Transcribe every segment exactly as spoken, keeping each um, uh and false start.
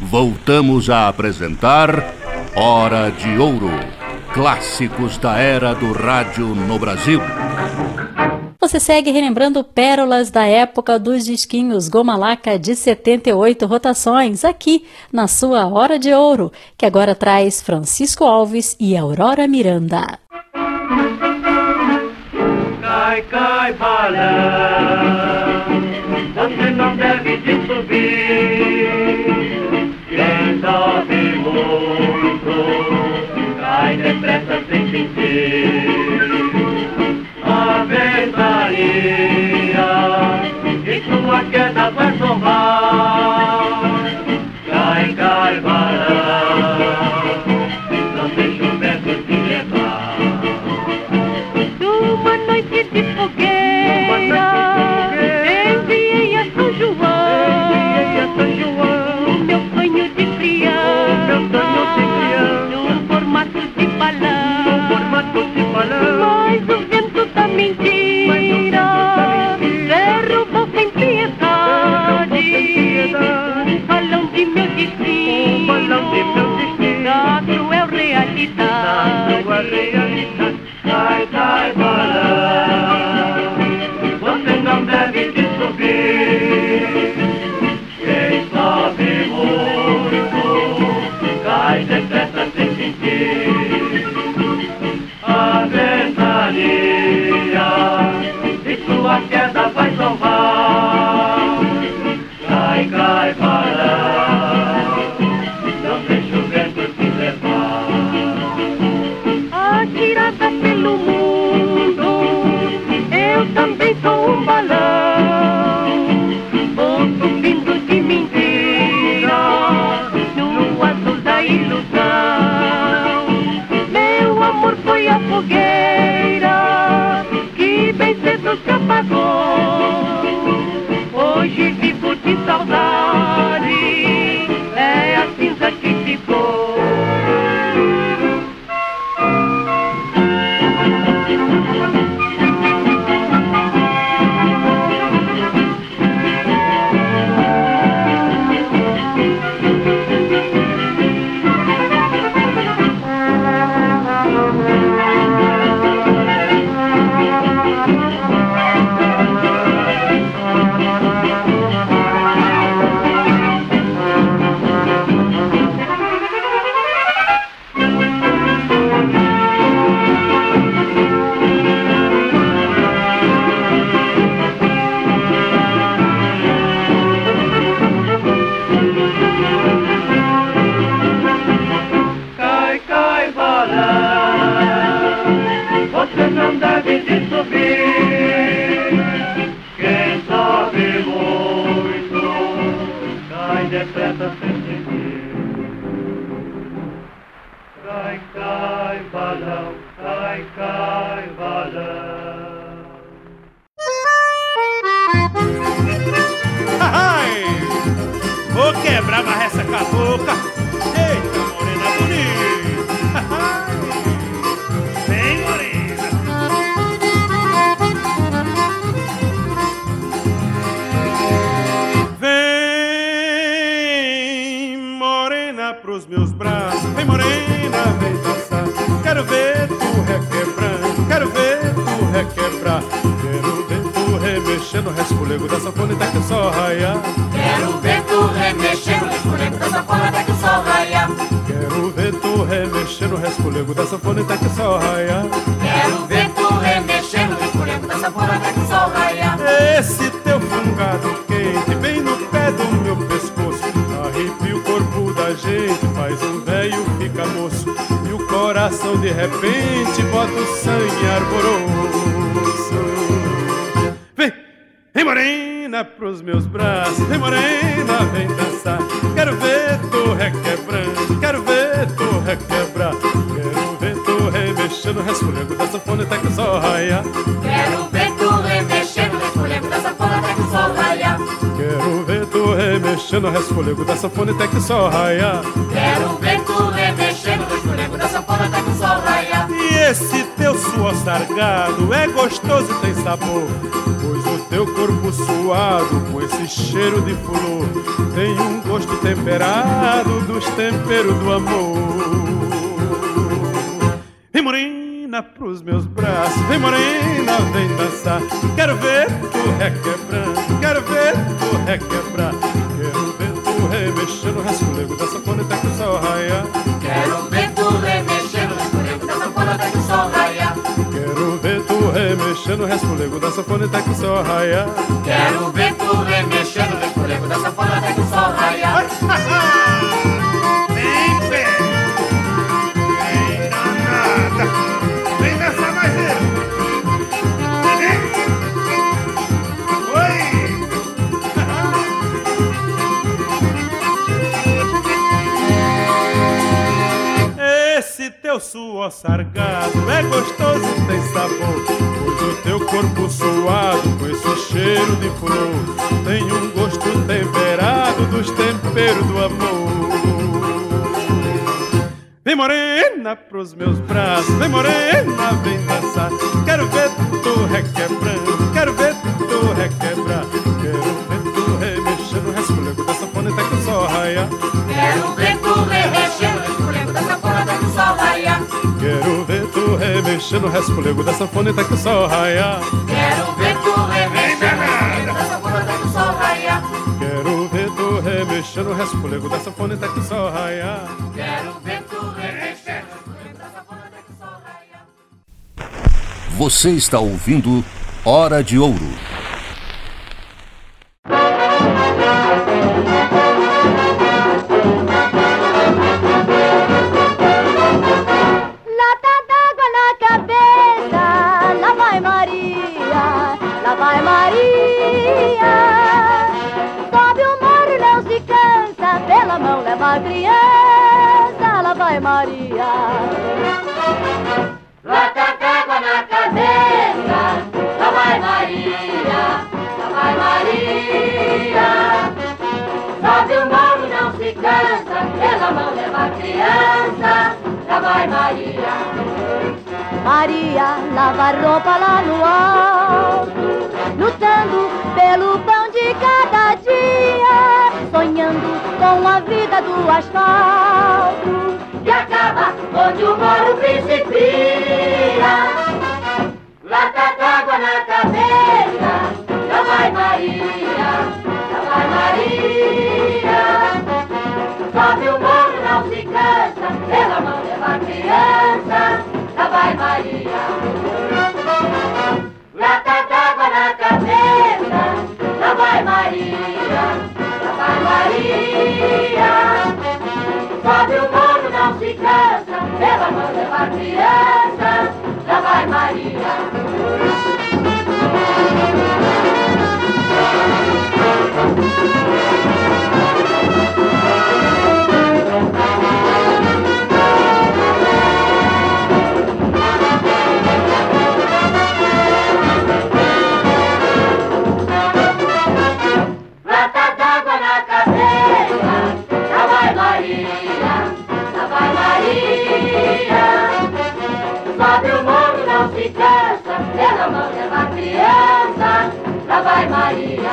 voltamos a apresentar Hora de Ouro, clássicos da era do rádio no Brasil. Você segue relembrando pérolas da época dos disquinhos Goma Laca de setenta e oito rotações, aqui na sua Hora de Ouro, que agora traz Francisco Alves e Aurora Miranda. Cai, cai, balão, você não deve de subir. Quem sobe muito, cai depressa sem sentir. A ventania, e sua queda vai tomar. Cai, cai, balão, não deixa o vento te levar. Numa noite de fogueira, enviei a São João, o meu sonho de criança, no formato de balão, mas o vento da mentira derrubou sem piedade um balão de meu destino, da cruel realidade. Cai, cai, balão, você não deve de subir. Quem sobe muito, cai depressa sem sentir. A ventania, e sua queda vai tomar. Cai, cai, balão, não deixa o vento te levar. Atirada pelo mundo, eu também sou um balão, vou subindo de mentira no azul da ilusão. Meu amor foi a fogueira que bem cedo se apagou. Hoje vivo de saudade, é a cinza que ficou. De repente bota o sangue arboroso. Vem, vem morena pros meus braços, vem morena, vem dançar. Quero ver tu requebrando, quero ver tu requebrar. Quero ver tu remexendo, resfolego da sanfona até que o sol raia. Quero ver tu remexendo, resfolego da sanfona até que o sol raia. Quero ver tu remexendo, resfolego da sanfona até que o sol raia. Quero ver tu remexendo, resfolego da sanfona até que o sol raia. E Esse teu suor sargado é gostoso e tem sabor, pois o teu corpo suado com esse cheiro de flor tem um gosto temperado dos temperos do amor. Vem morena pros meus braços, vem morena, vem dançar. Quero ver tu requebrando, quero ver tu requebrar. Quero ver tu remexendo o rasculego da sanfona até que o sol raia. Quero ver tu remexendo o rasculego da sanfona até que o sol raia. Quero ver tu remexendo o rasculego da sanfona até que o sol raia. Quero ver tu remexendo o rasculego da sanfona até que o sol raia. Vem, pé! Vem, danada! Vem dançar mais ele! Vem! Oi! Esse teu suor sargado é gostoso e tem sabor, pois o teu corpo suado com esse cheiro de flor tem um gosto temperado dos temperos do amor. Vem morena pros meus braços, vem morena, vem dançar. Quero ver tu requebrando, quero ver tu requebrar. Quero ver tu remexendo o rasculego da sanfona até que o sol raia. Quero ver tu remexendo o rasculego da sanfona até que o sol raia. Quero ver tu remexendo o rasculego da sanfona até que o sol raia. Quero ver tu remexendo o rasculego da sanfona até que o sol raia. Quero ver tu remexendo o rasculego da sanfona até que o sol raia. Quero ver tu remexendo o rasculego da sanfona até que o sol raia. Você está ouvindo Hora de Ouro. Vai Maria, sobe o morro, não se cansa, pela mão leva a criança, lá vai Maria. Lata d'água na cabeça, lá vai Maria, lá vai Maria. Sobe o morro, não se cansa, pela mão leva a criança, lá vai Maria. Maria lava roupa lá no alto, lutando pelo pão de cada dia, sonhando com a vida do asfalto, E acaba onde o morro principia. Lata d'água na cabeça, lá vai Maria, lá vai Maria. Sobe o morro, não se cansa, pela mão leva a criança, lá vai Maria. Lata d'água na cabeça, lá vai Maria, lá vai Maria. Sobe o morro, não se cansa, pela mão leva a criança, lá vai Maria. Lata d'água na cabeça, lá vai Maria, lá vai Maria. Sobe o morro, não se cansa, pela mão leva a criança, lá vai Maria.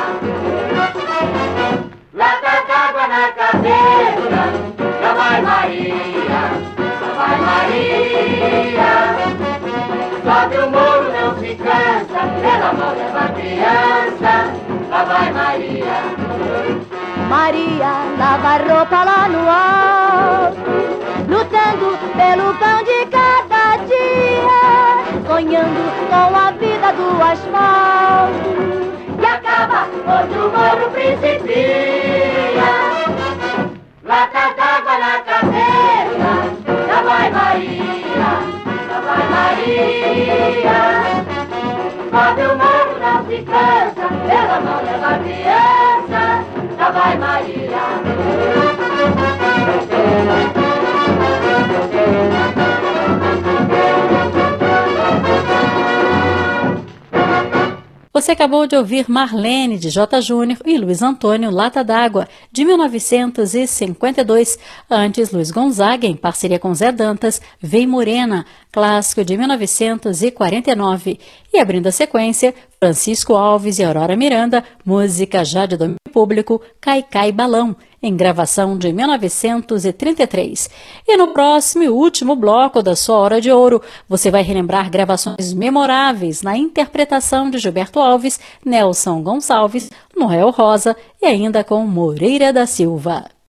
Lata d'água na cabeça, lá vai Maria, lá vai Maria. Sobe o morro, não se cansa, pela mão leva a criança, lá vai Maria. Maria lava roupa lá no alto, lutando pelo pão de cada dia, sonhando com a vida do asfalto, E acaba onde o morro principia. Lata d'água na cabeça, lá vai Maria, lá vai Maria. Sobe o morro, não se cansa, pela mão leva a criança, lá vai Maria. Você Você acabou de ouvir Marlene, de J. Júnior, e Luiz Antônio, Lata d'Água, de mil novecentos e cinquenta e dois. Antes, Luiz Gonzaga, em parceria com Zé Dantas, Vem Morena, clássico de mil novecentos e quarenta e nove. E abrindo a sequência, Francisco Alves e Aurora Miranda, música já de domínio público, Cai Cai Balão, em gravação de mil novecentos e trinta e três. E no próximo e último bloco da sua Hora de Ouro, você vai relembrar gravações memoráveis na interpretação de Gilberto Alves, Nelson Gonçalves, Noel Rosa e ainda com Moreira da Silva.